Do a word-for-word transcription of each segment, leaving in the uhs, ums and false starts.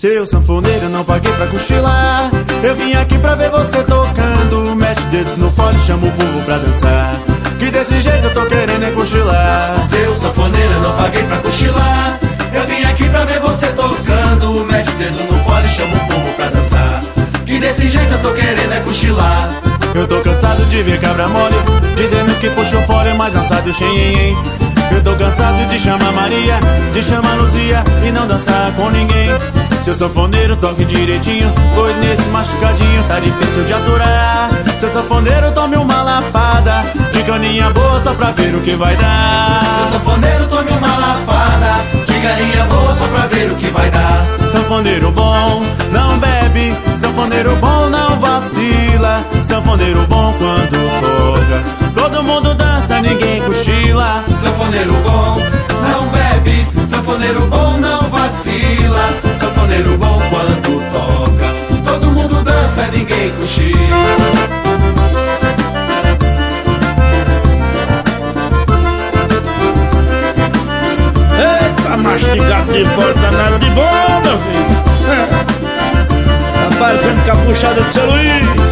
Seu sanfoneiro, não paguei pra cochilar. Eu vim aqui pra ver você tocando. Mete o dedo no fole, chama o povo pra dançar, que desse jeito eu tô querendo é cochilar. Seu sanfoneiro, eu não paguei pra cochilar. Eu vim aqui pra ver você tocando. Mete o dedo no fole, chama o povo pra dançar, que desse jeito eu tô querendo é cochilar. Eu tô cansado de ver cabra mole dizendo que puxa o fole, mas dançado xenhenhen. Eu tô cansado de chamar Maria, de chamar Luzia e não dançar com ninguém. Seu sanfoneiro, toque direitinho, pois nesse machucadinho tá difícil de aturar. Seu sanfoneiro, tome uma lapada de caninha boa só pra ver o que vai dar. Seu sanfoneiro, tome uma lapada de caninha boa só pra ver o que vai dar. Sanfoneiro bom não bebe, sanfoneiro bom não vacila. Sanfoneiro bom quando toca, todo mundo dança, ninguém cochila. Sanfoneiro bom não bebe, sanfoneiro bom não vacila. Sanfoneiro bom quando toca, todo mundo dança, ninguém cochila. Eita, mastigado de fora, danado de bom, meu filho. Tá parecendo capuchada do seu Luiz.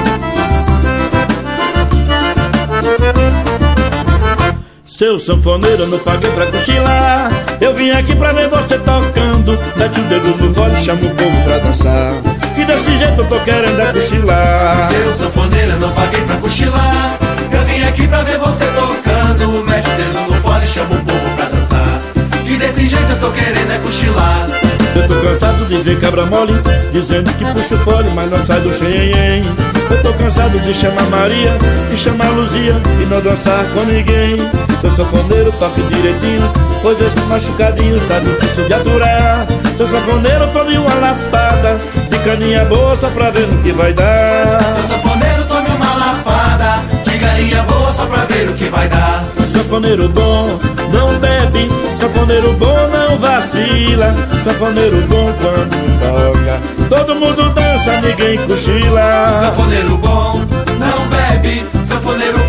Seu sanfoneiro, eu não paguei pra cochilar. Eu vim aqui pra ver você tocando. Mete o dedo no fole, chama o povo pra dançar, que desse jeito eu tô querendo é cochilar. Seu sanfoneiro, eu não paguei pra cochilar. Eu vim aqui pra ver você tocando. Mete o dedo no fole, chama o povo pra dançar, que desse jeito eu tô querendo é cochilar. Eu tô cansado de ver cabra mole dizendo que puxa o fole, mas não sai do xenhenhen. Eu tô cansado de chamar Maria, de chamar Luzia e não dançar com ninguém. Seu sanfoneiro, toque direitinho, pois esse machucadinho está difícil de aturar. Seu sanfoneiro, tome uma lapada de caninha boa só pra ver no que vai dar. Seu sanfoneiro, tome uma lapada de caninha boa só pra ver o que vai dar. Sanfoneiro bom não bebe, sanfoneiro bom não vacila. Sanfoneiro bom quando toca, todo mundo dança, ninguém cochila. Sanfoneiro bom não bebe, sanfoneiro